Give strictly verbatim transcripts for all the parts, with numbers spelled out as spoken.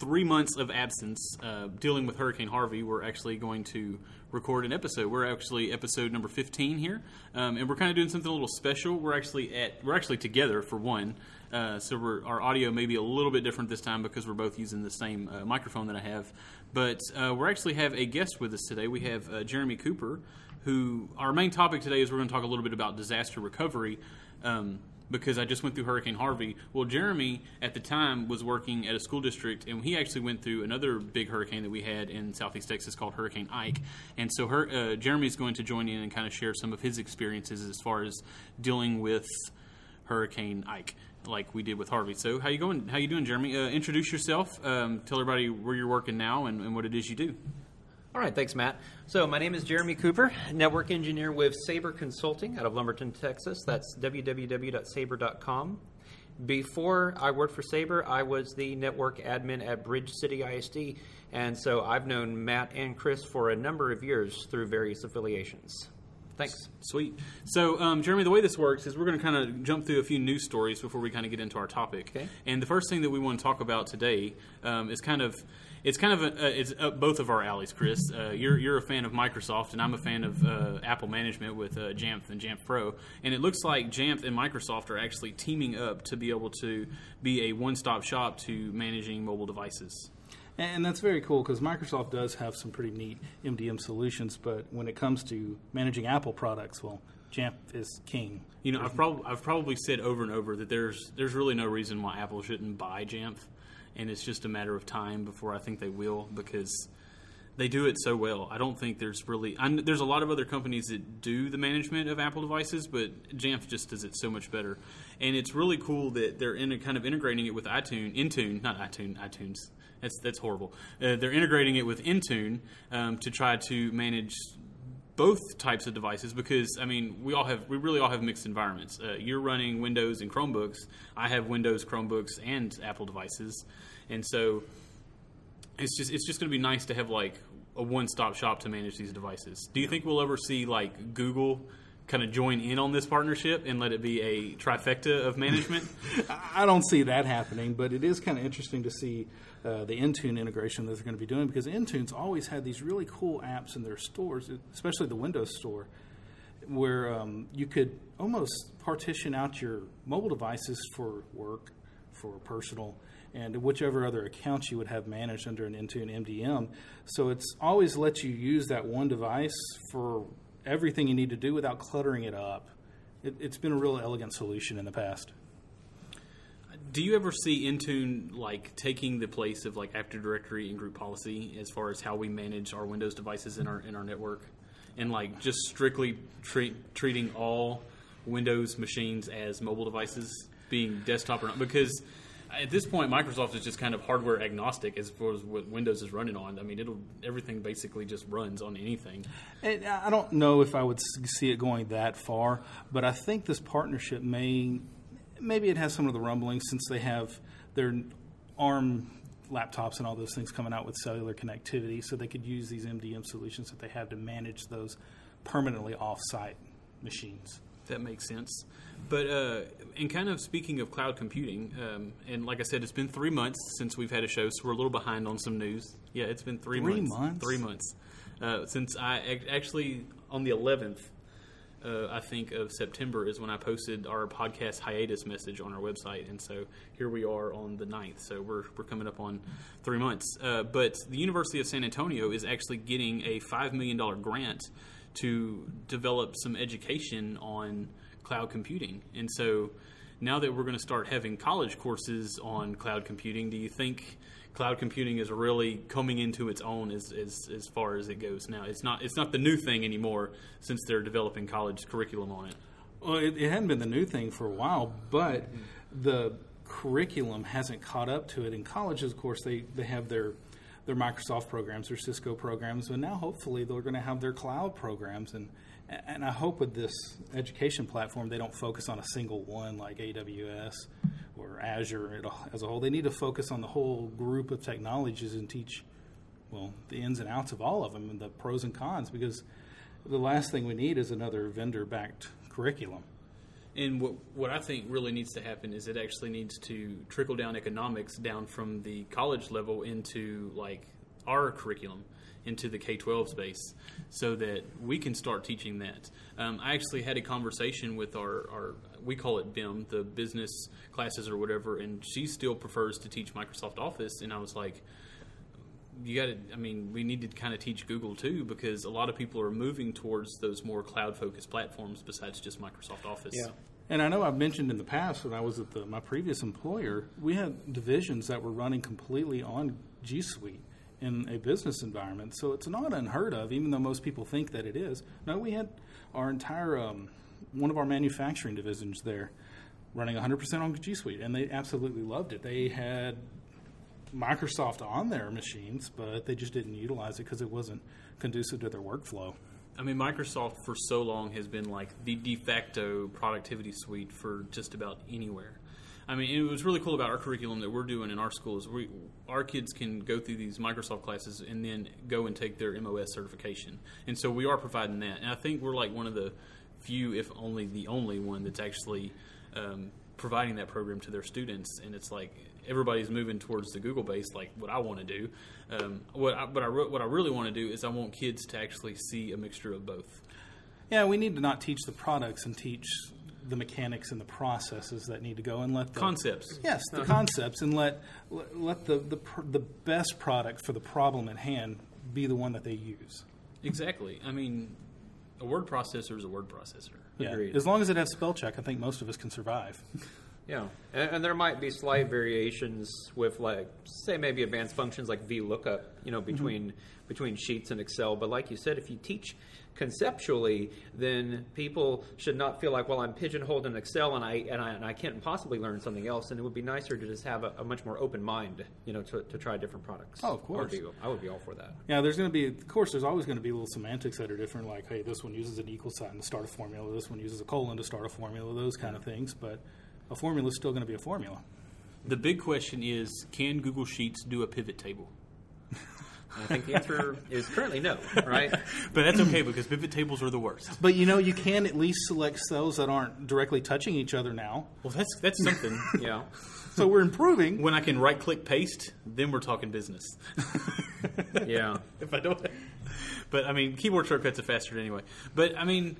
three months of absence uh, dealing with Hurricane Harvey, we're actually going to record an episode. We're actually episode number fifteen here, um, and we're kind of doing something a little special. We're actually at we're actually together for one, uh, so we're, our audio may be a little bit different this time because we're both using the same uh, microphone that I have. But uh, we actually have a guest with us today. We have uh, Jeremy Cooper, who our main topic today is we're going to talk a little bit about disaster recovery. Um, because I just went through Hurricane Harvey. Well, Jeremy, at the time, was working at a school district, and he actually went through another big hurricane that we had in Southeast Texas called Hurricane Ike. And so her, uh, Jeremy's going to join in and kind of share some of his experiences as far as dealing with Hurricane Ike, like we did with Harvey. So how you going? How you doing, Jeremy? Uh, introduce yourself. Um, tell everybody where you're working now and, and what it is you do. All right, thanks, Matt. So my name is Jeremy Cooper, network engineer with Sabre Consulting out of Lumberton, Texas. That's w w w dot sabre dot com. Before I worked for Sabre, I was the network admin at Bridge City I S D, and so I've known Matt and Chris for a number of years through various affiliations. Thanks. Sweet. So, um, Jeremy, the way this works is we're going to kind of jump through a few news stories before we kind of get into our topic. Okay. And the first thing that we want to talk about today um, is kind of it's kind of a, uh, it's up both of our alleys, Chris. Uh, you're you're a fan of Microsoft, and I'm a fan of uh, Apple management with uh, Jamf and Jamf Pro. And it looks like Jamf and Microsoft are actually teaming up to be able to be a one-stop shop to managing mobile devices. And that's very cool because Microsoft does have some pretty neat M D M solutions, but when it comes to managing Apple products, well, Jamf is king. You know, I've probably I've probably said over and over that there's there's really no reason why Apple shouldn't buy Jamf, and it's just a matter of time before I think they will because they do it so well. I don't think there's really I, there's a lot of other companies that do the management of Apple devices, but Jamf just does it so much better, and it's really cool that they're in a kind of integrating it with iTunes, Intune, not iTunes, iTunes. That's that's horrible. Uh, they're integrating it with Intune um, to try to manage both types of devices because I mean we all have we really all have mixed environments. Uh, you're running Windows and Chromebooks. I have Windows, Chromebooks, and Apple devices, and so it's just it's just going to be nice to have like a one-stop shop to manage these devices. Do you think we'll ever see like Google kind of join in on this partnership and let it be a trifecta of management? I don't see that happening, but it is kind of interesting to see uh, the Intune integration that they're going to be doing because Intune's always had these really cool apps in their stores, especially the Windows Store, where um, you could almost partition out your mobile devices for work, for personal, and whichever other accounts you would have managed under an Intune M D M. So it's always lets you use that one device for everything you need to do without cluttering it up. It, it's been a real elegant solution in the past. Do you ever see Intune like taking the place of like Active Directory and group policy as far as how we manage our Windows devices in our in our network, and like just strictly treat, treating all Windows machines as mobile devices, being desktop or not? Because at this point, Microsoft is just kind of hardware agnostic as far as what Windows is running on. I mean, it'll everything basically just runs on anything. And I don't know if I would see it going that far, but I think this partnership may, maybe it has some of the rumblings since they have their ARM laptops and all those things coming out with cellular connectivity, so they could use these M D M solutions that they have to manage those permanently off-site machines. That makes sense. But uh, and kind of speaking of cloud computing, um, and like I said, it's been three months since we've had a show, so we're a little behind on some news. Yeah, it's been three, three months. months. Three months. Uh, since I ac- actually, on the eleventh, uh, I think, of September is when I posted our podcast hiatus message on our website. And so here we are on the ninth. So we're, we're coming up on three months. Uh, but the University of San Antonio is actually getting a five million dollars grant to develop some education on cloud computing. And so now that we're going to start having college courses on cloud computing, do you think cloud computing is really coming into its own as, as as far as it goes now? It's not it's not the new thing anymore since they're developing college curriculum on it. Well, it, it hadn't been the new thing for a while, but mm-hmm. the curriculum hasn't caught up to it. In colleges, of course, they, they have their their Microsoft programs, their Cisco programs, but now hopefully they're going to have their cloud programs. And and I hope with this education platform they don't focus on a single one like A W S or Azure as a whole. They need to focus on the whole group of technologies and teach, well, the ins and outs of all of them and the pros and cons, because the last thing we need is another vendor-backed curriculum. And what what I think really needs to happen is it actually needs to trickle down economics down from the college level into like our curriculum, into the K twelve space, so that we can start teaching that. Um, I actually had a conversation with our, our, we call it B I M, the business classes or whatever, and she still prefers to teach Microsoft Office, and I was like, you got to, I mean, we need to kind of teach Google too, because a lot of people are moving towards those more cloud-focused platforms besides just Microsoft Office. Yeah. And I know I've mentioned in the past when I was at the, my previous employer, we had divisions that were running completely on G Suite in a business environment. So it's not unheard of, even though most people think that it is. No, we had our entire, um, one of our manufacturing divisions there running one hundred percent on G Suite, and they absolutely loved it. They had Microsoft on their machines, but they just didn't utilize it because it wasn't conducive to their workflow. I mean, Microsoft for so long has been like the de facto productivity suite for just about anywhere. I mean, it was really cool about our curriculum that we're doing in our schools. We, our kids can go through these Microsoft classes and then go and take their M O S certification. And so we are providing that. And I think we're like one of the few, if only the only one, that's actually um, providing that program to their students. And it's like everybody's moving towards the Google base, like what I want to do. Um, what I, but I, what I really want to do is I want kids to actually see a mixture of both. Yeah, we need to not teach the products and teach the mechanics and the processes that need to go, and let the Concepts. Yes, the Uh-huh. concepts, and let let, let the, the pr- the best product for the problem at hand be the one that they use. Exactly. I mean, a word processor is a word processor. Yeah, Agreed. as long as it has spell check, I think most of us can survive. Yeah, and, and there might be slight variations with, like, say maybe advanced functions like VLOOKUP, you know, between mm-hmm. between Sheets and Excel. But like you said, if you teach conceptually, then people should not feel like, well, I'm pigeonholed in Excel and I and I, and I can't possibly learn something else. And it would be nicer to just have a, a much more open mind, you know, to, to try different products. Oh, of course. I would be, I would be all for that. Yeah, there's going to be, of course, there's always going to be little semantics that are different, like, hey, this one uses an equal sign to start a formula, this one uses a colon to start a formula, those kind of things. But a formula is still going to be a formula. The big question is, can Google Sheets do a pivot table? I think the answer is currently no, right? But that's okay, because pivot tables are the worst. But, you know, you can at least select cells that aren't directly touching each other now. Well, that's that's something. Yeah. So we're improving. When I can right-click paste, then we're talking business. Yeah. If I don't, but I mean, keyboard shortcuts are faster anyway. But I mean,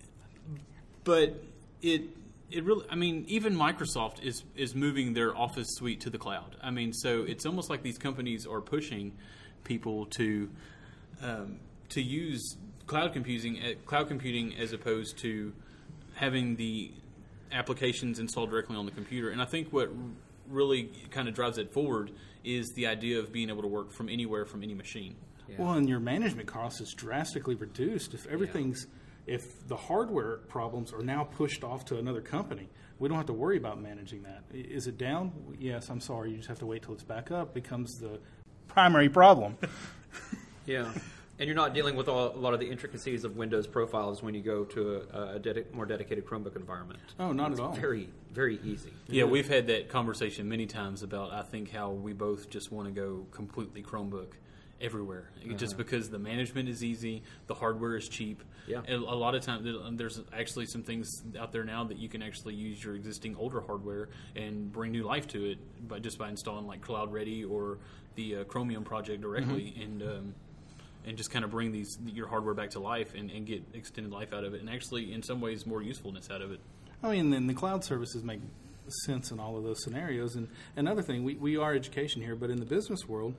but it it really, I mean, even Microsoft is is moving their Office suite to the cloud. I mean, so it's almost like these companies are pushing people to um, to use cloud computing cloud computing as opposed to having the applications installed directly on the computer. And I think what really kind of drives it forward is the idea of being able to work from anywhere, from any machine. Yeah. Well, and your management cost is drastically reduced if everything's if the hardware problems are now pushed off to another company. We don't have to worry about managing that. I- Is it down? Yes, I'm sorry. You just have to wait till it's back up. Becomes the primary problem. Yeah. And you're not dealing with all, a lot of the intricacies of Windows profiles when you go to a, a dedi- more dedicated Chromebook environment. Oh, not It's at all. Very, very easy. Yeah, we've had that conversation many times about, I think, how we both just want to go completely Chromebook everywhere. Just because the management is easy, the hardware is cheap. Yeah. And a lot of times, there's actually some things out there now that you can actually use your existing older hardware and bring new life to it by just by installing like Cloud Ready or the uh, Chromium project directly, and um, and just kind of bring these your hardware back to life and, and get extended life out of it, and actually, in some ways, more usefulness out of it. I mean, then the cloud services make sense in all of those scenarios. And another thing, we, we are education here, but in the business world,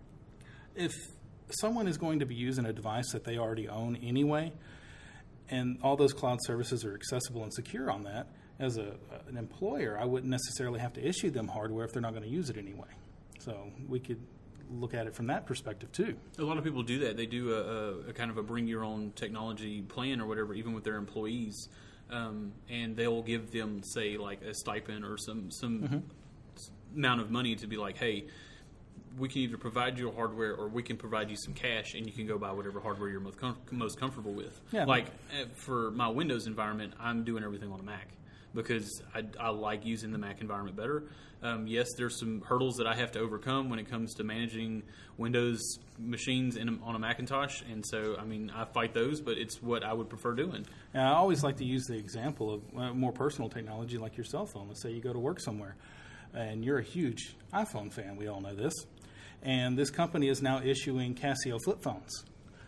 if someone is going to be using a device that they already own anyway, and all those cloud services are accessible and secure on that, as a, an employer, I wouldn't necessarily have to issue them hardware if they're not going to use it anyway. So we could look at it from that perspective too. A lot of people do that. They do a, a, a kind of a bring your own technology plan or whatever, even with their employees, um, and they'll give them, say, like a stipend or some some Mm-hmm. amount of money to be like, hey, we can either provide you hardware or we can provide you some cash, and you can go buy whatever hardware you're most com- most comfortable with. Yeah. Like uh, for my Windows environment, I'm doing everything on a Mac because I, I like using the Mac environment better. Um, yes, there's some hurdles that I have to overcome when it comes to managing Windows machines in a, on a Macintosh, and so I mean I fight those, but it's what I would prefer doing. And I always like to use the example of uh, more personal technology like your cell phone. Let's say you go to work somewhere, and you're a huge iPhone fan. We all know this, and this company is now issuing Casio flip phones.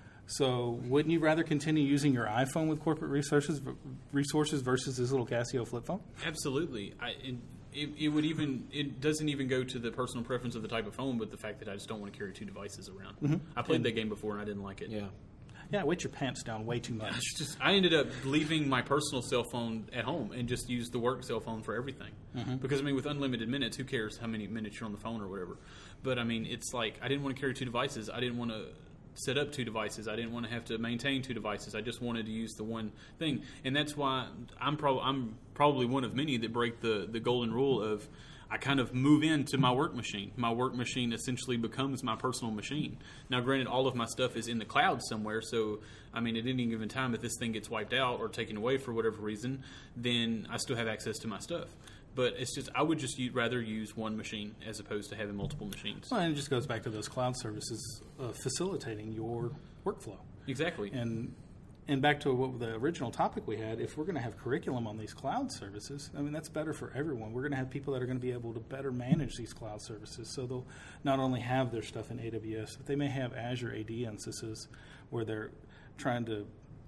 So wouldn't you rather continue using your iPhone with corporate resources resources versus this little Casio flip phone? Absolutely. I, it, it, it would even it doesn't even go to the personal preference of the type of phone, but the fact that I just don't want to carry two devices around. Mm-hmm. I played and, that game before and I didn't like it. Yeah. Yeah, weight your pants down way too much. Just, I ended up leaving my personal cell phone at home and just used the work cell phone for everything. Mm-hmm. Because, I mean, with unlimited minutes, who cares how many minutes you're on the phone or whatever. But, I mean, it's like I didn't want to carry two devices. I didn't want to set up two devices. I didn't want to have to maintain two devices. I just wanted to use the one thing. And that's why I'm, prob- I'm probably one of many that break the, the golden rule of I kind of move into my work machine. My work machine essentially becomes my personal machine. Now, granted, all of my stuff is in the cloud somewhere, so, I mean, at any given time, if this thing gets wiped out or taken away for whatever reason, then I still have access to my stuff. But it's just, I would just rather use one machine as opposed to having multiple machines. Well, and it just goes back to those cloud services uh, facilitating your workflow. Exactly. And And back to what the original topic we had, if we're going to have curriculum on these cloud services, I mean, that's better for everyone. We're going to have people that are going to be able to better manage these cloud services. So they'll not only have their stuff in A W S, but they may have Azure A D instances where they're trying to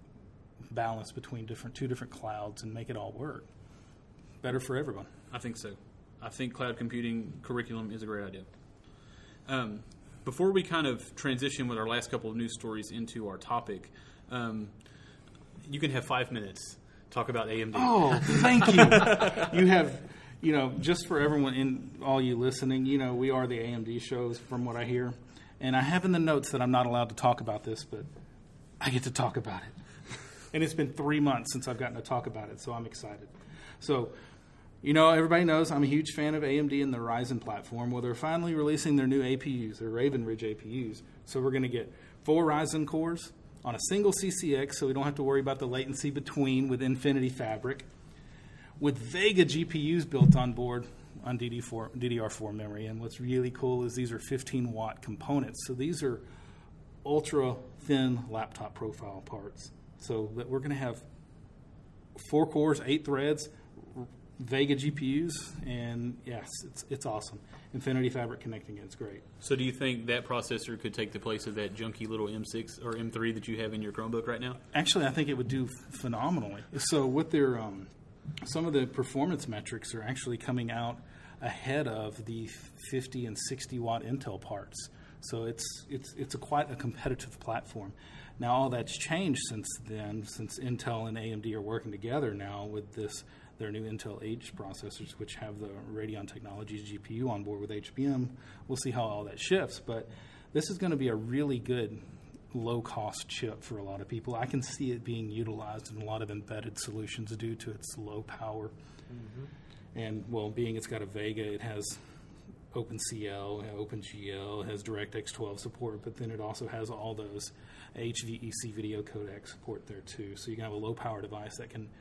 balance between different two different clouds and make it all work. Better for everyone. I think so. I think cloud computing curriculum is a great idea. Um, before we kind of transition with our last couple of news stories into our topic, um, you can have five minutes. Talk about A M D. Oh, thank you. You have, you know, just for everyone in all you listening, you know, we are the A M D shows from what I hear. And I have in the notes that I'm not allowed to talk about this, but I get to talk about it. And it's been three months since I've gotten to talk about it, so I'm excited. So, you know, everybody knows I'm a huge fan of A M D and the Ryzen platform. Well, they're finally releasing their new A P Us, their Raven Ridge A P Us. So we're going to get four Ryzen cores on a single C C X, so we don't have to worry about the latency between with Infinity Fabric, with Vega G P Us built on board on D D four, D D R four memory. And what's really cool is these are fifteen watt components. So these are ultra thin laptop profile parts. So that we're going to have four cores, eight threads, Vega G P Us, and yes, it's it's awesome. Infinity Fabric connecting it, it's great. So do you think that processor could take the place of that junky little M six or M three that you have in your Chromebook right now? Actually, I think it would do phenomenally. So with their, um, some of the performance metrics are actually coming out ahead of the fifty and sixty watt Intel parts. So it's it's it's a quite a competitive platform. Now all that's changed since then, since Intel and A M D are working together now with this their new Intel H processors, which have the Radeon Technologies G P U on board with H B M. We'll see how all that shifts, but this is going to be a really good low-cost chip for a lot of people. I can see it being utilized in a lot of embedded solutions due to its low power. Mm-hmm. And, well, being it's got a Vega, it has OpenCL, OpenGL, it has DirectX twelve support, but then it also has all those H V E C video codec support there too. So you can have a low-power device that can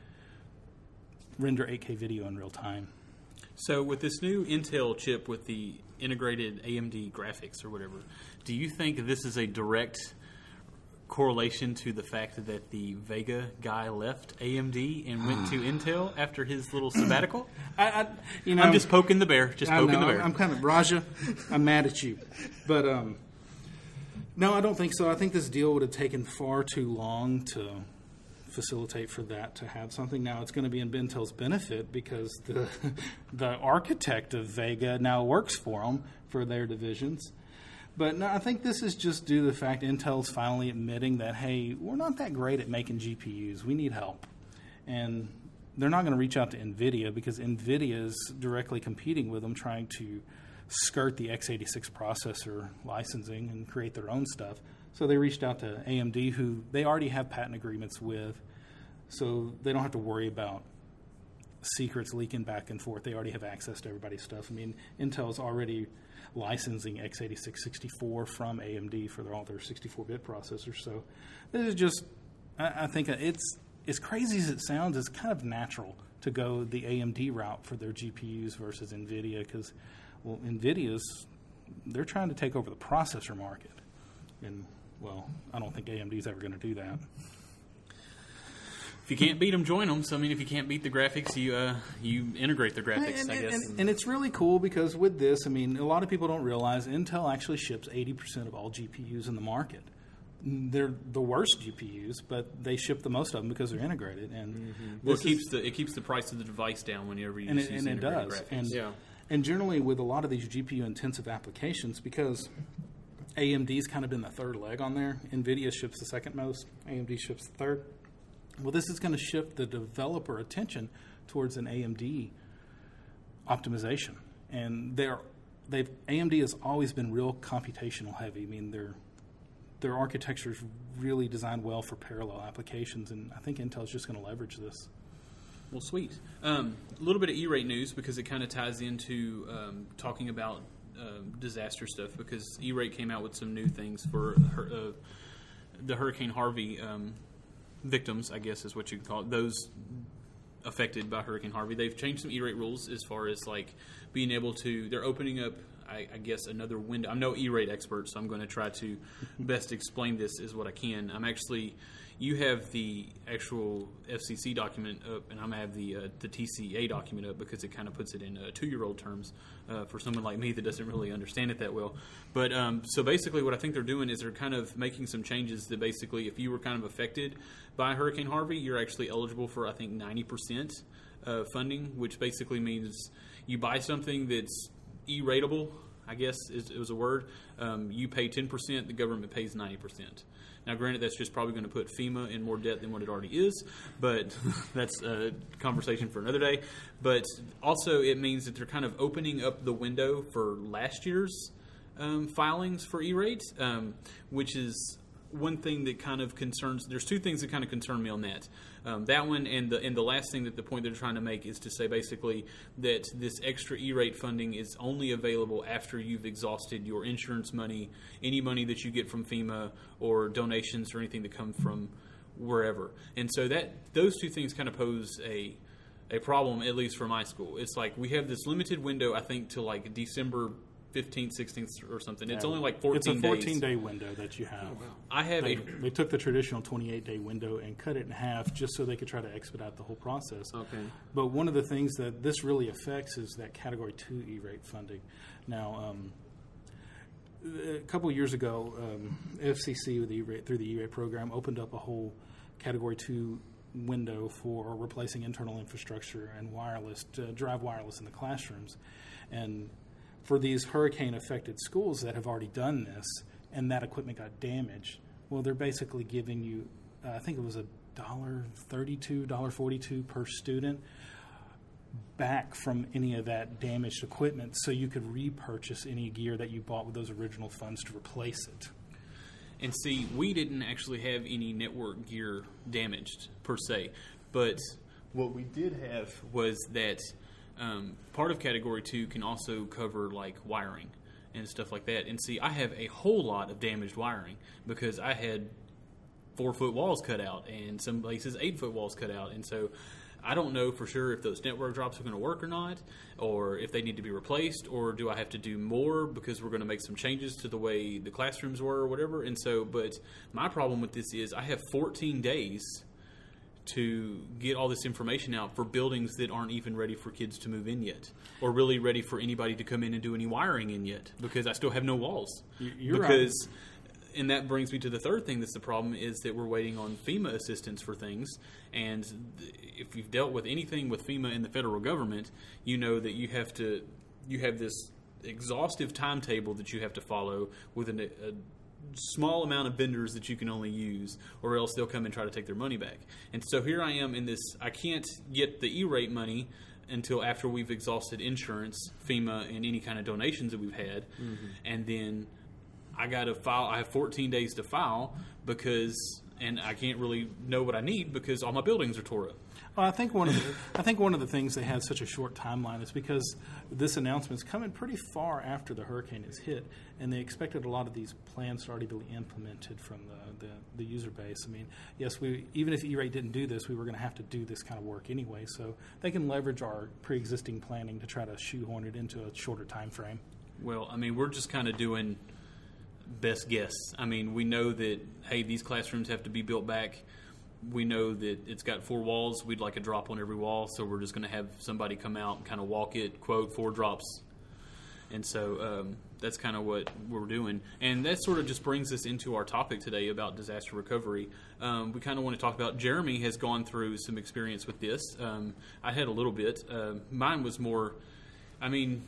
render eight K video in real time. So with this new Intel chip with the integrated A M D graphics or whatever, do you think this is a direct correlation to the fact that the Vega guy left A M D and went to Intel after his little sabbatical? I, I, you know, I'm just poking the bear. Just poking I know, the bear. I'm kind of Raja. I'm mad at you, but um, no, I don't think so. I think this deal would have taken far too long to facilitate for that to have something. Now it's going to be in Intel's benefit because the the architect of Vega now works for them for their divisions. But no, I think this is just due to the fact Intel's finally admitting that, hey, we're not that great at making G P Us. We need help. And they're not going to reach out to NVIDIA because NVIDIA is directly competing with them, trying to skirt the x eighty-six processor licensing and create their own stuff. So they reached out to A M D, who they already have patent agreements with, so they don't have to worry about secrets leaking back and forth. They already have access to everybody's stuff. I mean, Intel's already licensing x eighty-six sixty-four from A M D for their, all their sixty-four bit processors. So this is just, I, I think it's, as crazy as it sounds, it's kind of natural to go the A M D route for their G P Us versus NVIDIA because, well, NVIDIA's, they're trying to take over the processor market. And, well, I don't think A M D's ever going to do that. If you can't beat them, join them. So, I mean, if you can't beat the graphics, you uh, you integrate the graphics, and, I guess. And, and it's really cool because with this, I mean, a lot of people don't realize Intel actually ships eighty percent of all G P Us in the market. They're the worst G P Us, but they ship the most of them because they're integrated. And mm-hmm. well, it keeps is, the it keeps the price of the device down whenever you and use it, and it integrated does. graphics. And, yeah. and generally, with a lot of these G P U intensive applications, because A M D's kind of been the third leg on there, NVIDIA ships the second most, A M D ships the third. Well, this is going to shift the developer attention towards an A M D optimization, and they're they've A M D has always been real computational heavy. I mean, their their architecture is really designed well for parallel applications, and I think Intel's just going to leverage this. Well, sweet. Um, a little bit of E-rate news because it kind of ties into um, talking about uh, disaster stuff because E-rate came out with some new things for her, uh, the Hurricane Harvey um, victims, I guess is what you could call it, those affected by Hurricane Harvey. They've changed some E-rate rules as far as like being able to, they're opening up, I, I guess, another window. I'm no E-rate expert, so I'm going to try to best explain this as what I can. I'm actually, you have the actual F C C document up, and I'm going to have the uh, the T C A document up because it kind of puts it in uh, two-year-old terms uh, for someone like me that doesn't really understand it that well. But um, so basically what I think they're doing is they're kind of making some changes that basically if you were kind of affected by Hurricane Harvey, you're actually eligible for, I think, ninety percent uh, funding, which basically means you buy something that's E-rateable, I guess is, it was a word. Um, you pay ten percent, the government pays ninety percent. Now, granted, that's just probably going to put FEMA in more debt than what it already is, but that's a conversation for another day. But also, it means that they're kind of opening up the window for last year's um, filings for E-rate, um, which is one thing that kind of concerns. There's two things that kind of concern me on that. Um, that one and the and the last thing that the point they're trying to make is to say basically that this extra E-rate funding is only available after you've exhausted your insurance money, any money that you get from FEMA or donations or anything that come from wherever. And so that those two things kind of pose a a problem, at least for my school. It's like we have this limited window, I think, to like December fifteenth, sixteenth or something. It's yeah. only like fourteen days. It's a fourteen-day days. window that you have. Oh, wow. I have they, a... They took the traditional twenty-eight-day window and cut it in half just so they could try to expedite the whole process. Okay. But one of the things that this really affects is that Category two E-rate funding. Now, um, a couple of years ago, um, F C C with the E-rate, through the E-rate program opened up a whole Category two window for replacing internal infrastructure and wireless to drive wireless in the classrooms. And for these hurricane-affected schools that have already done this and that equipment got damaged, well, they're basically giving you, uh, I think it was a dollar thirty-two, dollar forty-two per student back from any of that damaged equipment so you could repurchase any gear that you bought with those original funds to replace it. And see, we didn't actually have any network gear damaged per se, but what we did have was that um, part of Category two can also cover like wiring and stuff like that. And see, I have a whole lot of damaged wiring because I had four foot walls cut out and some places eight foot walls cut out, and so I don't know for sure if those network drops are going to work or not, or if they need to be replaced, or do I have to do more because we're going to make some changes to the way the classrooms were or whatever. And so, but my problem with this is I have fourteen days to get all this information out for buildings that aren't even ready for kids to move in yet, or really ready for anybody to come in and do any wiring in yet, because I still have no walls. You're because right. And that brings me to the third thing that's the problem, is that we're waiting on FEMA assistance for things. And if you've dealt with anything with FEMA and the federal government, you know that you have to, you have this exhaustive timetable that you have to follow with an, a small amount of vendors that you can only use, or else they'll come and try to take their money back. And so here I am in this, I can't get the E-rate money until after we've exhausted insurance, FEMA, and any kind of donations that we've had. Mm-hmm. And then I got to file. I have fourteen days to file because and I can't really know what I need because all my buildings are tore up. Well, I think one of the, I think one of the things they had such a short timeline is because this announcement's coming pretty far after the hurricane has hit, and they expected a lot of these plans to already be implemented from the, the, the user base. I mean, yes, we even if E-rate didn't do this, we were going to have to do this kind of work anyway. So they can leverage our pre-existing planning to try to shoehorn it into a shorter time frame. Well, I mean, we're just kind of doing best guess. I mean, we know that, hey, these classrooms have to be built back. We know that it's got four walls. We'd like a drop on every wall, so we're just going to have somebody come out and kind of walk it, quote, four drops. And so um, that's kind of what we're doing. And that sort of just brings us into our topic today about disaster recovery. Um, we kind of want to talk about, Jeremy has gone through some experience with this. Um, I had a little bit. Uh, mine was more, I mean,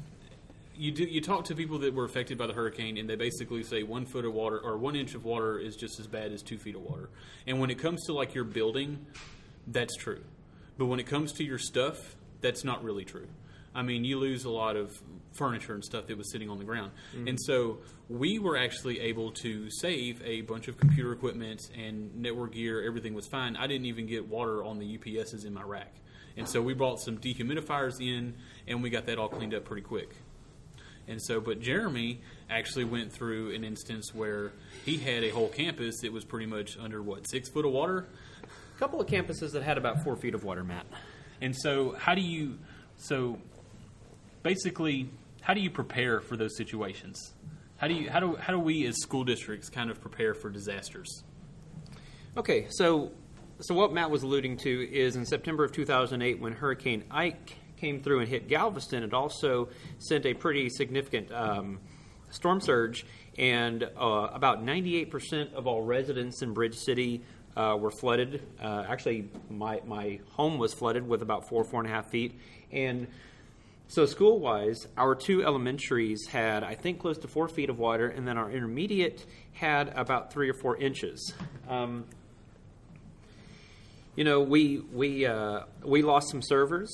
you do you talk to people that were affected by the hurricane, and they basically say one foot of water or one inch of water is just as bad as two feet of water. And when it comes to like your building, that's true. But when it comes to your stuff, that's not really true. I mean, you lose a lot of furniture and stuff that was sitting on the ground. Mm-hmm. And so we were actually able to save a bunch of computer equipment and network gear. Everything was fine. I didn't even get water on the U P S's in my rack. And so we brought some dehumidifiers in, and we got that all cleaned up pretty quick. And so, but Jeremy actually went through an instance where he had a whole campus that was pretty much under, what, six foot of water? A couple of campuses that had about four feet of water, Matt. And so how do you, so basically, how do you prepare for those situations? How do you, how do, how do we as school districts kind of prepare for disasters? Okay, so, so what Matt was alluding to is in September of two thousand eight when Hurricane Ike came through and hit Galveston, it also sent a pretty significant um, storm surge, and uh, about ninety-eight percent of all residents in Bridge City uh, were flooded. Uh, actually, my, my home was flooded with about four, four and a half feet. And so school-wise, our two elementaries had, I think, close to four feet of water, and then our intermediate had about three or four inches. Um, you know, we, we, uh, we lost some servers.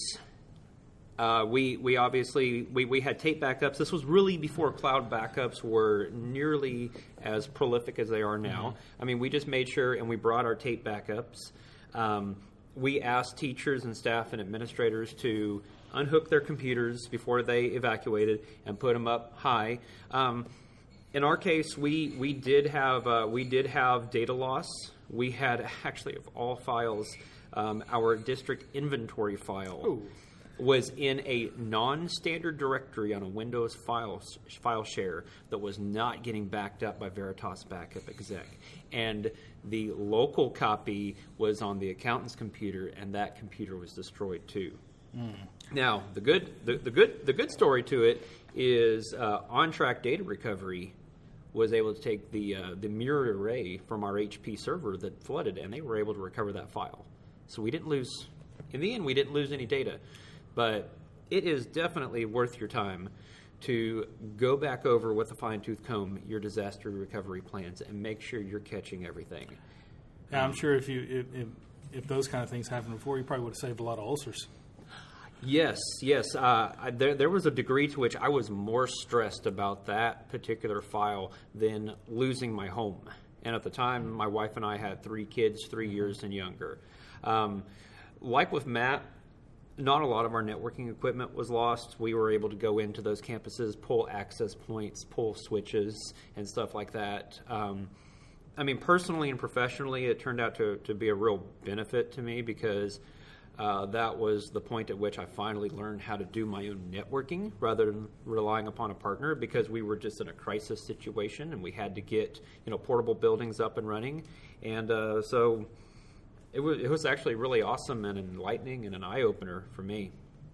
Uh, we we obviously we, we had tape backups. This was really before cloud backups were nearly as prolific as they are now. Mm-hmm. I mean, we just made sure and we brought our tape backups. Um, we asked teachers and staff and administrators to unhook their computers before they evacuated and put them up high. Um, in our case, we we did have uh, we did have data loss. We had actually of all files, um, our district inventory file. Ooh. Was in a non-standard directory on a Windows file file share that was not getting backed up by Veritas Backup Exec. And the local copy was on the accountant's computer, and that computer was destroyed too. Mm. Now, the good the, the good the good story to it is uh, OnTrack Data Recovery was able to take the uh, the mirror array from our H P server that flooded, and they were able to recover that file. So we didn't lose. In the end, we didn't lose any data. But it is definitely worth your time to go back over with a fine-tooth comb your disaster recovery plans and make sure you're catching everything. Yeah, I'm sure if you if, if, if those kind of things happened before, you probably would have saved a lot of ulcers. Yes, yes. Uh, I, there, there was a degree to which I was more stressed about that particular file than losing my home. And at the time, my wife and I had three kids, three years and younger. Um, like with Matt, not a lot of our networking equipment was lost. We were able to go into those campuses, pull access points, pull switches, and stuff like that. Um, I mean, personally and professionally, it turned out to, to be a real benefit to me because uh, that was the point at which I finally learned how to do my own networking rather than relying upon a partner, because we were just in a crisis situation and we had to get, you know, portable buildings up and running. And uh, so... It was, it was actually really awesome and enlightening and an eye-opener for me.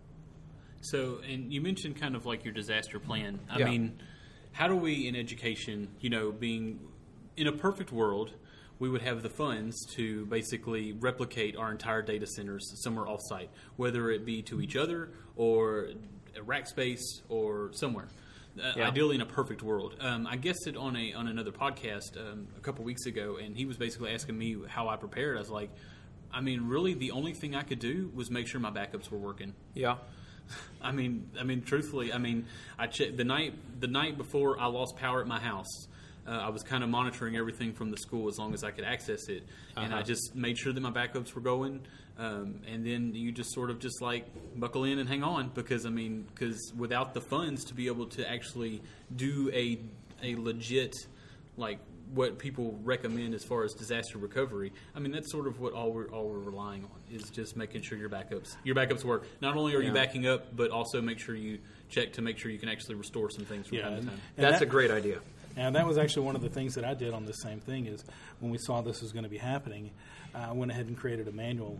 So, and you mentioned kind of like your disaster plan. I yeah. mean, how do we in education, you know, being in a perfect world, we would have the funds to basically replicate our entire data centers somewhere off-site, whether it be to each other or a rack space or somewhere. Uh, yeah. Ideally in a perfect world. Um, I guessed it on a on another podcast um, a couple weeks ago, and he was basically asking me how I prepared. I was like, I mean, really, the only thing I could do was make sure my backups were working. Yeah. I mean, I mean, truthfully, I mean, I checked the night the night before I lost power at my house. Uh, I was kind of monitoring everything from the school as long as I could access it, and Uh-huh. I just made sure that my backups were going. Um, and then you just sort of just like buckle in and hang on, because I mean, because without the funds to be able to actually do a a legit, like what people recommend as far as disaster recovery, I mean, that's sort of what all we're all we're relying on is just making sure your backups your backups work. Not only are Yeah. you backing up, but also make sure you check to make sure you can actually restore some things from Yeah, time to and- time. and That's that- a great idea. And that was actually one of the things that I did on this same thing is when we saw this was going to be happening, I went ahead and created a manual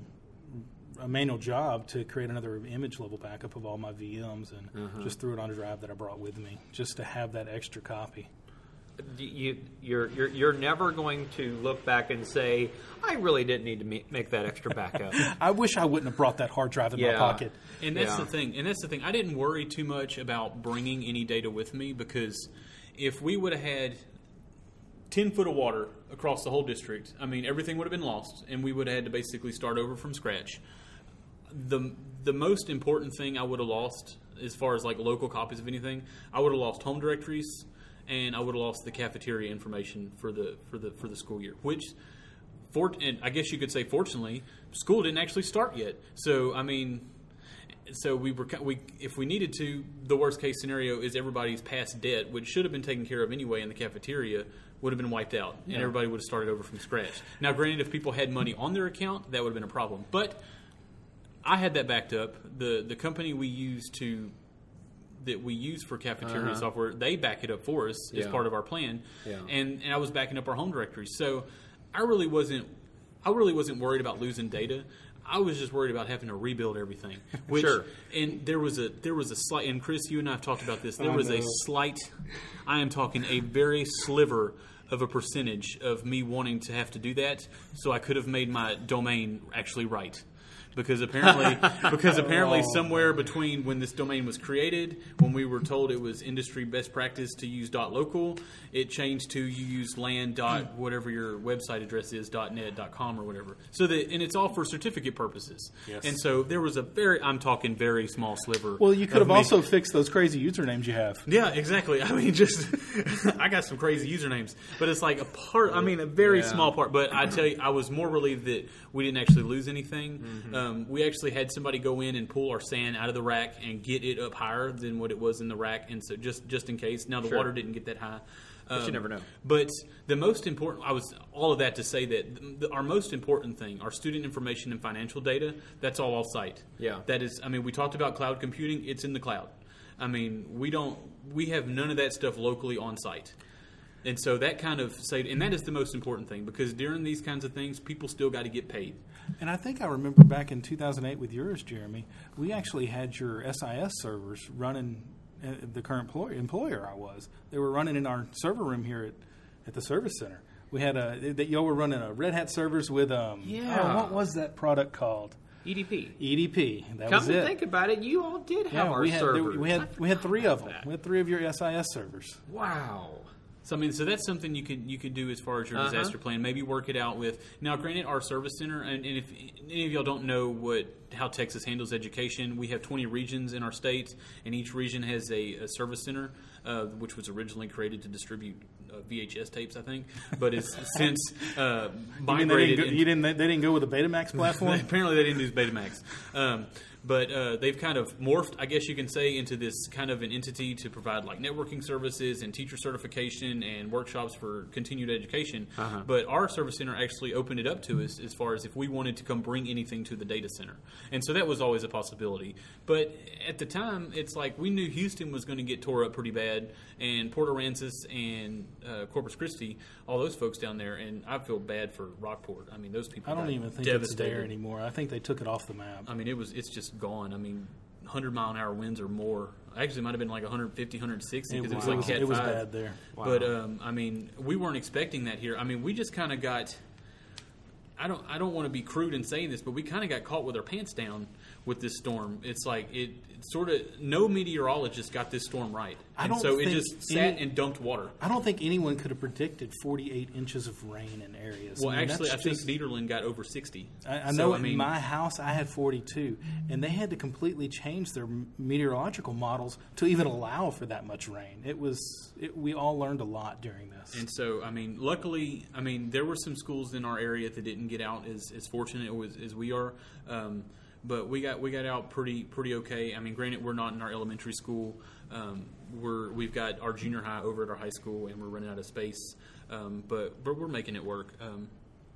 a manual job to create another image level backup of all my V Ms and Uh-huh. just threw it on a drive that I brought with me just to have that extra copy. You, you're, you're, you're never going to look back and say, I really didn't need to me- make that extra backup. I wish I wouldn't have brought that hard drive in Yeah. my pocket. And that's Yeah. the thing. And that's the thing. I didn't worry too much about bringing any data with me, because if we would have had ten foot of water across the whole district, I mean, everything would have been lost, and we would have had to basically start over from scratch. The the most important thing I would have lost, as far as like local copies of anything, I would have lost home directories, and I would have lost the cafeteria information for the for the for the school year, which. For, and I guess you could say, fortunately, school didn't actually start yet. So I mean, so we were we if we needed to, the worst case scenario is everybody's past debt, which should have been taken care of anyway in the cafeteria, would have been wiped out, and everybody would have started over from scratch. Now, granted, if people had money on their account, that would have been a problem. But I had that backed up. The the company we use to that we use for cafeteria Uh-huh. software, they back it up for us as Yeah. part of our plan, Yeah. and and I was backing up our home directory. So I really wasn't I really wasn't worried about losing data. I was just worried about having to rebuild everything. Which, Sure. And there was a there was a slight. And Chris, you and I have talked about this. There I was a know. slight. I am talking a very sliver of a percentage of me wanting to have to do that, so I could have made my domain actually right. Because apparently, because apparently, Oh. somewhere between when this domain was created, when we were told it was industry best practice to use .local, it changed to you use land dot whatever your website address is .net .com or whatever. So that, and it's all for certificate purposes. Yes. And so there was a very, I'm talking very small sliver. Well, you could of have me. also fixed those crazy usernames you have. Yeah, exactly. I mean, just I got some crazy usernames, but it's like a part. I mean, a very Yeah. small part. But I tell you, I was more relieved that we didn't actually lose anything. Mm-hmm. Um, we actually had somebody go in and pull our sand out of the rack and get it up higher than what it was in the rack, and so just just in case. Now the Sure. water didn't get that high. But you Um, never know. But the most important, I was all of that to say that the, our most important thing, our student information and financial data, that's all off-site. Yeah. That is, I mean, we talked about cloud computing. It's in the cloud. I mean, we don't, we have none of that stuff locally on site. And so that kind of say, and that is the most important thing, because during these kinds of things, people still got to get paid. And I think I remember back in two thousand eight with yours, Jeremy, we actually had your S I S servers running at the current employer, employer I was. They were running in our server room here at, at the service center. We had a, that y'all were running a Red Hat servers with, um, Yeah. oh, what was that product called? E D P. E D P. That Come was to it. think about it, you all did have yeah, our we had, servers. we had, we had three of them. that. We had three of your S I S servers. Wow. So I mean, so that's something you could you could do as far as your Uh-huh. disaster plan. Maybe work it out with. Now, granted, our service center, and, and if any of y'all don't know what how Texas handles education, we have twenty regions in our state, and each region has a, a service center, uh, which was originally created to distribute uh, V H S tapes, I think, but it's since uh, You mean they migrated. didn't, go, into- you didn't, they didn't go with the Betamax platform? Apparently, they didn't use Betamax. Um, but uh, they've kind of morphed, I guess you can say, into this kind of an entity to provide like networking services and teacher certification and workshops for continued education. Uh-huh. But our service center actually opened it up to us as far as if we wanted to come bring anything to the data center. And so that was always a possibility. But at the time, it's like we knew Houston was going to get tore up pretty bad, and Port Aransas and uh, Corpus Christi, all those folks down there. And I feel bad for Rockport. I mean, those people I don't got even think devastated. it's there anymore. I think they took it off the map. I mean, it was it's just gone. I mean, one hundred mile an hour winds or more. Actually, it might have been like one fifty, one sixty because it, was it like was, Cat it was five. bad there. But um, I mean, we weren't expecting that here. I mean, we just kind of got. I don't. I don't want to be crude in saying this, but we kind of got caught with our pants down with this storm. It's like it, it sort of no meteorologist got this storm right, I and don't so it think just sat any- and dumped water. I don't think anyone could have predicted forty-eight inches of rain in areas. Well, I mean, actually, I that's think just- Nederland got over sixty. I, I So, know I in mean, my house I had forty-two, and they had to completely change their meteorological models to even allow for that much rain. It was it, we all learned a lot during this. And so, I mean, luckily, I mean, there were some schools in our area that didn't get out as, as fortunate as, as we are, um, but we got we got out pretty pretty okay. I mean, granted, we're not in our elementary school. Um, we're we've got our junior high over at our high school, and we're running out of space, um, but but we're making it work. Um,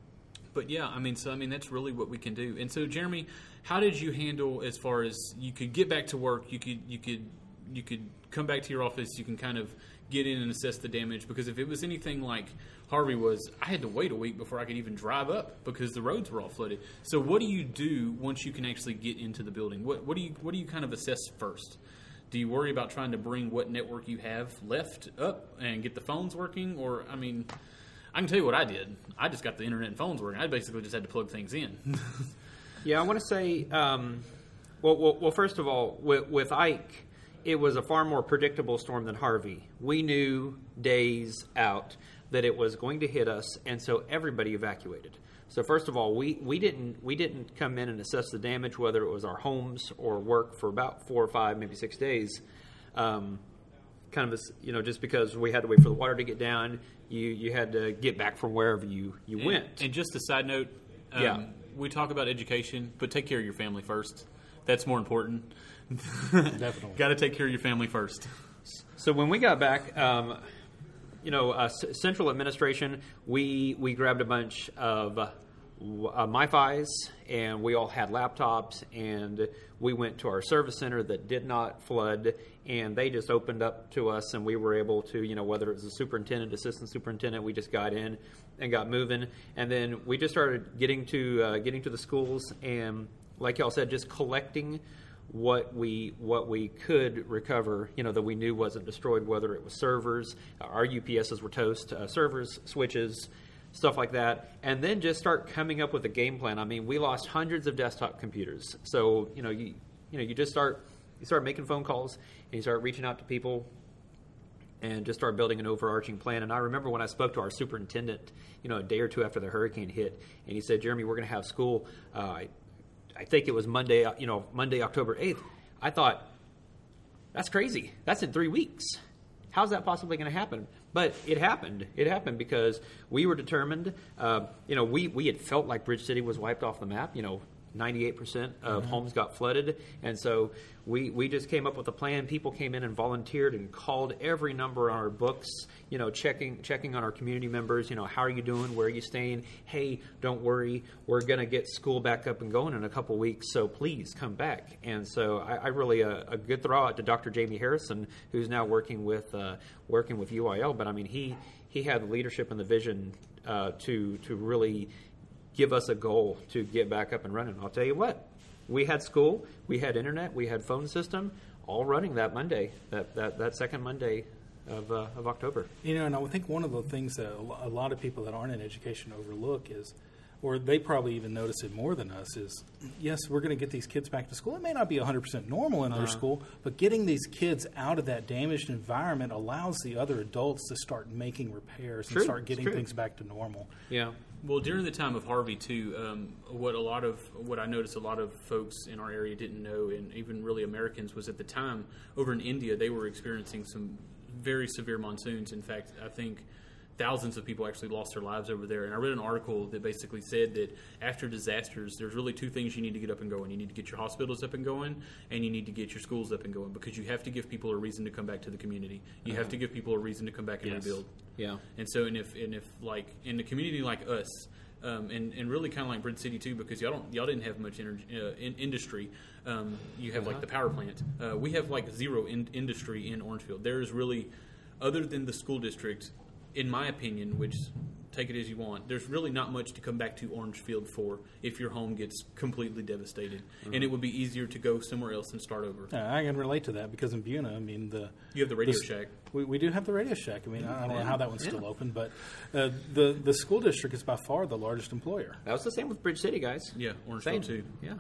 But yeah, I mean, so I mean, that's really what we can do. And so, Jeremy, how did you handle as far as you could get back to work? You could, you could, you could come back to your office. You can kind of get in and assess the damage, because if it was anything like Harvey was, I had to wait a week before I could even drive up because the roads were all flooded. So, what do you do once you can actually get into the building? What, what do you, what do you kind of assess first? Do you worry about trying to bring what network you have left up and get the phones working, or I mean? I can tell you what I did. I just got the internet and phones working. I basically just had to plug things in. Yeah, I want to say, um, well, well, well, first of all, with, with Ike, it was a far more predictable storm than Harvey. We knew days out that it was going to hit us, and so everybody evacuated. So first of all, we, we didn't we didn't come in and assess the damage, whether it was our homes or work, for about four or five, maybe six days. Um, kind of, you know, just because we had to wait for the water to get down, you you had to get back from wherever you, you and, went. And just a side note, um, Yeah. we talk about education, but take care of your family first. That's more important. Definitely. Got to take care of your family first. So when we got back, um, you know, uh, C- Central Administration, we we grabbed a bunch of uh, w- uh, MiFis, and we all had laptops, and we went to our service center that did not flood, and they just opened up to us, and we were able to, you know, whether it was the superintendent, assistant superintendent, we just got in and got moving, and then we just started getting to uh, getting to the schools, and like y'all said, just collecting what we what we could recover, you know, that we knew wasn't destroyed, whether it was servers, our U P Ss were toast, uh, servers, switches, stuff like that, and then just start coming up with a game plan. I mean, we lost hundreds of desktop computers, so you know, you you know, you just start you start making phone calls and you start reaching out to people and just start building an overarching plan. And I remember when I spoke to our superintendent, you know, a day or two after the hurricane hit, and he said, "Jeremy, we're going to have school." Uh, I, I think it was Monday, you know, Monday, October eighth. I thought, that's crazy. That's in three weeks. How's that possibly going to happen? But it happened. It happened because we were determined. Uh, you know, we, we had felt like Bridge City was wiped off the map. You know, ninety-eight percent of mm-hmm. homes got flooded. And so we, we just came up with a plan. People came in and volunteered and called every number on our books, you know, checking checking on our community members. You know, how are you doing? Where are you staying? Hey, don't worry. We're going to get school back up and going in a couple weeks, so please come back. And so I, I really, uh, a good throw out to Doctor Jamie Harrison, who's now working with uh, working with U I L. But, I mean, he, he had the leadership and the vision uh, to to really give us a goal to get back up and running. I'll tell you what, we had school, we had internet, we had phone system, all running that Monday, that that, that second Monday of uh, of October. You know, and I think one of the things that a lot of people that aren't in education overlook is, or they probably even notice it more than us, is, yes, we're going to get these kids back to school. It may not be one hundred percent normal in uh-huh. their school, but getting these kids out of that damaged environment allows the other adults to start making repairs True. and start getting True. things back to normal. Yeah. Well, during the time of Harvey, too, um, what a lot of what I noticed a lot of folks in our area didn't know, and even really Americans, was at the time over in India, they were experiencing some very severe monsoons. In fact, I think thousands of people actually lost their lives over there. And I read an article that basically said that after disasters, there's really two things you need to get up and going. You need to get your hospitals up and going, and you need to get your schools up and going, because you have to give people a reason to come back to the community. You uh-huh. have to give people a reason to come back and yes. rebuild. Yeah. And so, and if, and if like in a community like us, um, and, and really kind of like Bridge City too, because y'all don't, y'all didn't have much energy, uh, in industry. Um, you have uh-huh. like the power plant. Uh, we have like zero in- industry in Orangefield. There is really, other than the school district, in my opinion, which take it as you want, there's really not much to come back to Orangefield for if your home gets completely devastated. Mm-hmm. And it would be easier to go somewhere else and start over. Yeah, I can relate to that because in Buna, I mean, the you have the Radio the, Shack. We, we do have the Radio Shack. I mean, I don't know how that one's yeah. still open, but uh, the the school district is by far the largest employer. That was the same with Bridge City, guys. Yeah, Orangefield Same. too. Yeah.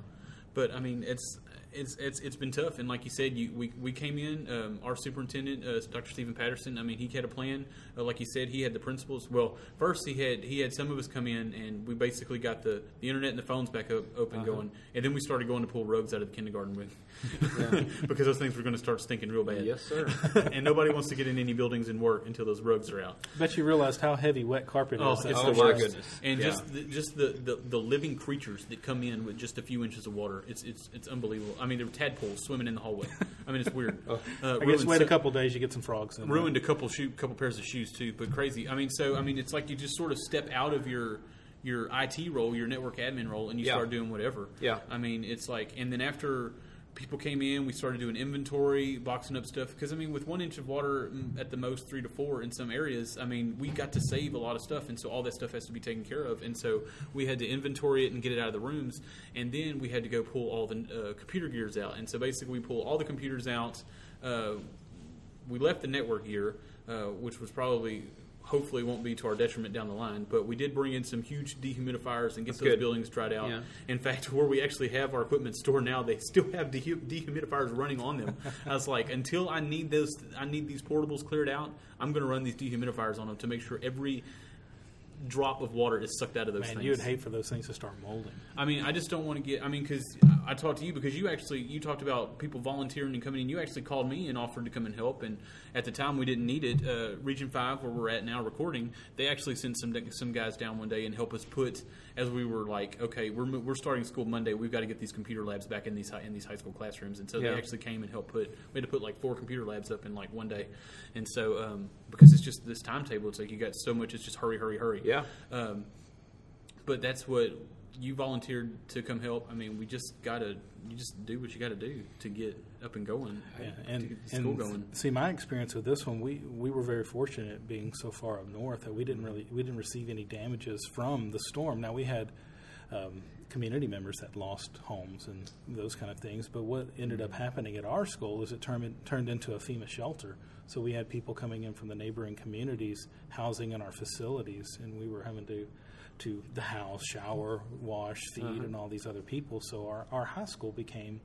but I mean, it's it's it's it's been tough. And like you said, you we we came in. Um, our superintendent, uh, Doctor Stephen Patterson. I mean, he had a plan. Uh, like you said, he had the principals. Well, first he had he had some of us come in, and we basically got the, the internet and the phones back up open uh-huh. going, and then we started going to pull rugs out of the kindergarten with yeah. because those things were going to start stinking real bad. Yes, sir. And nobody wants to get in any buildings and work until those rugs are out. Bet you realized how heavy wet carpet oh, is. It's oh the my worst. goodness! And yeah. just the, just the, the, the living creatures that come in with just a few inches of water. It's it's it's unbelievable. I mean, there were tadpoles swimming in the hallway. I mean, it's weird. oh. uh, I guess wait a couple days, you get some frogs in. Ruined right? a couple shoe, couple pairs of shoes too, but crazy. I mean, so I mean, it's like you just sort of step out of your your I T role, your network admin role, and you yeah. start doing whatever. Yeah. I mean, it's like, and then after people came in, we started doing inventory, boxing up stuff. Because, I mean, with one inch of water at the most three to four in some areas, I mean, we got to save a lot of stuff. And so all that stuff has to be taken care of. And so we had to inventory it and get it out of the rooms. And then we had to go pull all the uh, computer gears out. And so basically we pull all the computers out. Uh, we left the network gear, uh, which was probably... hopefully won't be to our detriment down the line, but we did bring in some huge dehumidifiers and get That's those good. buildings dried out. Yeah. In fact, where we actually have our equipment stored now, they still have dehu- dehumidifiers running on them. I was like, until I need those, I need these portables cleared out, I'm going to run these dehumidifiers on them to make sure every drop of water is sucked out of those Man, things. you would hate for those things to start molding. I mean, I just don't want to get, I mean, because I talked to you because you actually, you talked about people volunteering and coming in. You actually called me and offered to come and help. And at the time we didn't need it. Uh, Region five, where we're at now recording, they actually sent some some guys down one day and help us put, as we were like, okay, we're we're starting school Monday. We've got to get these computer labs back in these high, in these high school classrooms. And so yeah. they actually came and helped put, we had to put like four computer labs up in like one day. And so, um, because it's just this timetable, it's like you got so much, it's just hurry, hurry, hurry. Yeah. Um, But that's what you volunteered to come help. I mean, we just gotta, you just do what you got to do to get up and going, yeah, to and, get the school and going. See, my experience with this one, we, we were very fortunate being so far up north that we didn't really we didn't receive any damages from the storm. Now we had um, community members that lost homes and those kind of things. But what ended up happening at our school is it turned turned into a FEMA shelter. So we had people coming in from the neighboring communities housing in our facilities, and we were having to. to the house, shower, wash, feed, uh-huh. and all these other people. So our, our high school became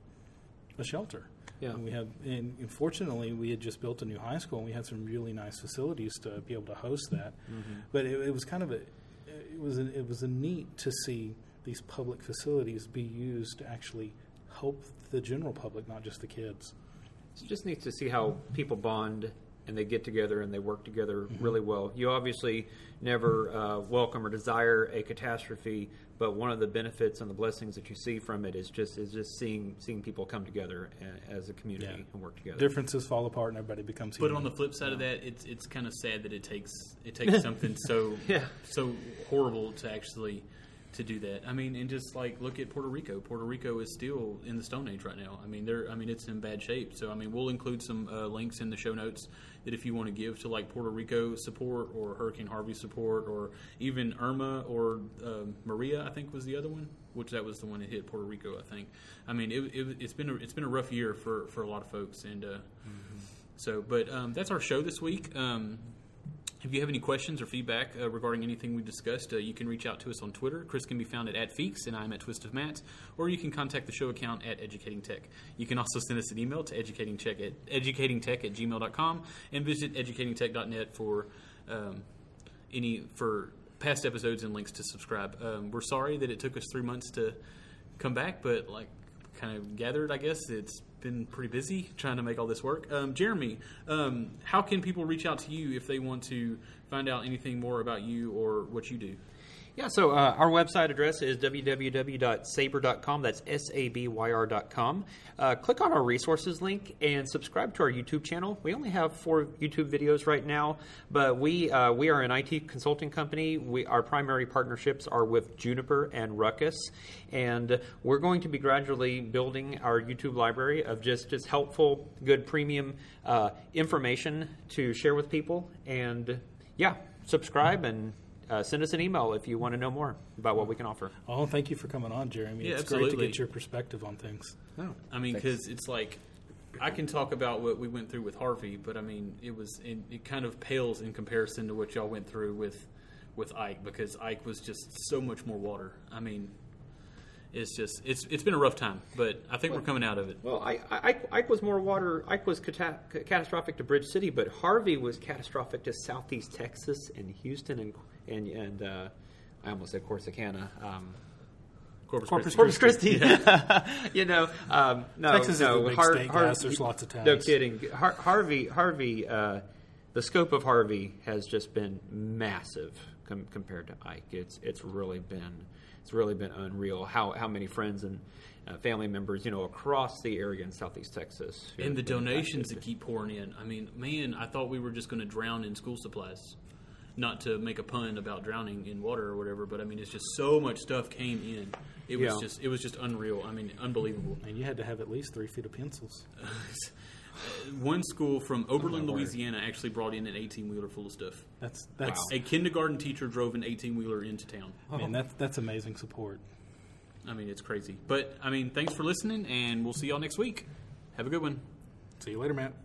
a shelter. Yeah. And we have, and fortunately, we had just built a new high school, and we had some really nice facilities to be able to host that. Mm-hmm. But it, it was kind of a, it was a, it was a neat to see these public facilities be used to actually help the general public, not just the kids. It's just neat to see how people bond and they get together and they work together mm-hmm. really well. You obviously never uh, welcome or desire a catastrophe, but one of the benefits and the blessings that you see from it is just is just seeing seeing people come together a, as a community yeah. and work together. Differences fall apart and everybody becomes human. But on the flip side yeah. of that, it's it's kind of sad that it takes it takes something so yeah. so horrible to actually to do that. I mean, and just like look at Puerto Rico. Puerto Rico is still in the Stone Age right now. I mean, they're I mean it's in bad shape. So I mean, we'll include some uh, links in the show notes that if you want to give to like Puerto Rico support or Hurricane Harvey support or even Irma or uh, Maria, I think was the other one, which that was the one that hit Puerto Rico, I think. I mean, it, it, it's been a, it's been a rough year for, for a lot of folks, and uh, mm-hmm. so. But um, that's our show this week. Um, If you have any questions or feedback uh, regarding anything we discussed, uh, you can reach out to us on Twitter. Chris can be found at, at Feeks, and I'm at Twist of Matt. Or you can contact the show account at Educating Tech. You can also send us an email to educatingtech at educatingtech at gmail dot com and visit educatingtech dot net for um, any for past episodes and links to subscribe. Um, we're sorry that it took us three months to come back, but like kind of gathered, I guess it's been pretty busy trying to make all this work. Um, Jeremy, um, how can people reach out to you if they want to find out anything more about you or what you do? Yeah, so uh, our website address is w w w dot sabyr dot com. That's S A B Y R dot com. Uh, click on our resources link and subscribe to our YouTube channel. We only have four YouTube videos right now, but we uh, we are an I T consulting company. We Our primary partnerships are with Juniper and Ruckus, and we're going to be gradually building our YouTube library of just, just helpful, good premium uh, information to share with people. And yeah, subscribe and Uh, send us an email if you want to know more about what we can offer. Oh, thank you for coming on, Jeremy. Yeah, it's absolutely. great to get your perspective on things. Oh, I mean, because it's like I can talk about what we went through with Harvey, but I mean, it was it, it kind of pales in comparison to what y'all went through with with Ike, because Ike was just so much more water. I mean, it's just it's it's been a rough time, but I think we're coming out of it. Well, I, I, Ike was more water. Ike was cata- catastrophic to Bridge City, but Harvey was catastrophic to Southeast Texas and Houston and and and uh, I almost said Corsicana. Um, Corpus, Corpus Christi. Corpus Christi. you know, um, no, Texas no, is a big Har- state, Har- guys. There's lots of towns. No kidding. Har- Harvey, Harvey, uh, the scope of Harvey has just been massive com- compared to Ike. It's it's really been it's really been unreal. How how many friends and uh, family members, you know, across the area in Southeast Texas, who And the have been donations impacted. that keep pouring in. I mean, man, I thought we were just going to drown in school supplies. Not to make a pun about drowning in water or whatever, but I mean, it's just so much stuff came in. It was Yeah. just, it was just unreal. I mean, unbelievable. And you had to have at least three feet of pencils. One school from Oberlin, my word. Louisiana, actually brought in an eighteen wheeler full of stuff. That's that's A kindergarten teacher drove an eighteen wheeler into town. man, that's that's amazing support. I mean, it's crazy. But I mean, thanks for listening, and we'll see y'all next week. Have a good one. See you later, Matt.